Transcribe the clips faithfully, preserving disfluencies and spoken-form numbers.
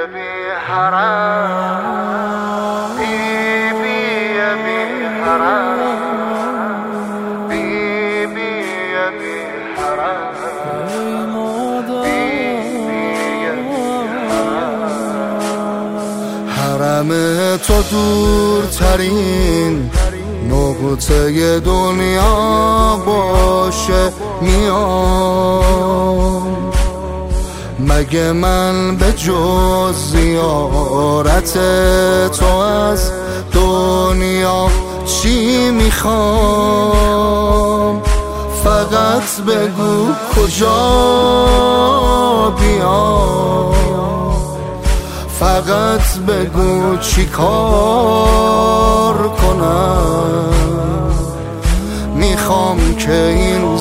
بی حرم، بی بی بی حرم، بی بی بی حرم، بی بی بی حرم. حرم تو دورترین نقطه دنیا باشه میام، مگه من به جز زیارت تو از دنیا چی میخوام؟ فقط بگو کجا بیام، فقط بگو چی کار کنم. میخوام که این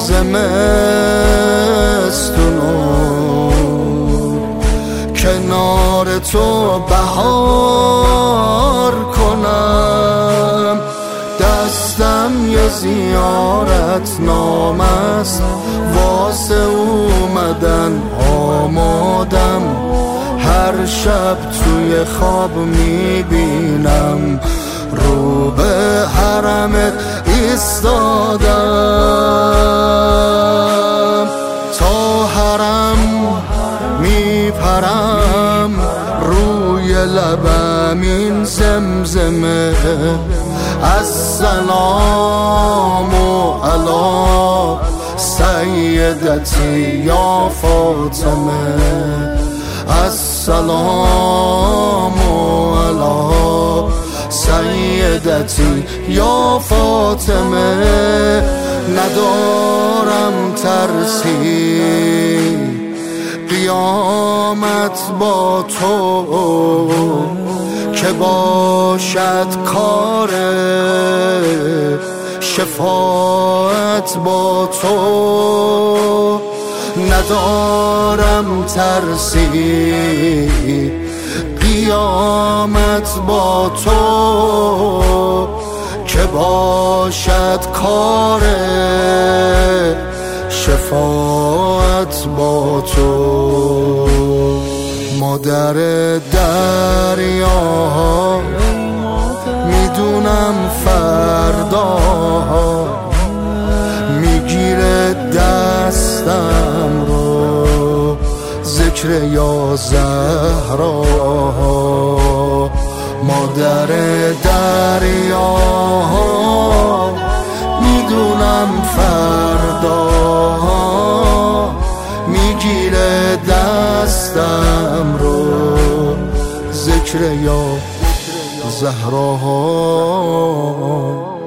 زمستونو کنار تو بهار کنم. دستم یه زیارت نامه است، واسه اومدن آمادم. هر شب توی خواب میبینم رو به حرمت ایستادم. تا حرم میپرم روی لبم این زمزمه، السلام علی سیدتی یا فاطمه، السلام علی سیدتی یا فاطمه. ندارم ترسی قیامت با تو، که باشد کار شفاعت با تو. ندارم ترسی قیامت با تو، که باشد کار شفاعت با تو. مادر دریا میدونم فردا میگیره دستم رو، ذکر یا زهرا. مادر دریا میدونم فردا میگیره دستم رو، ذکر یا زهرا.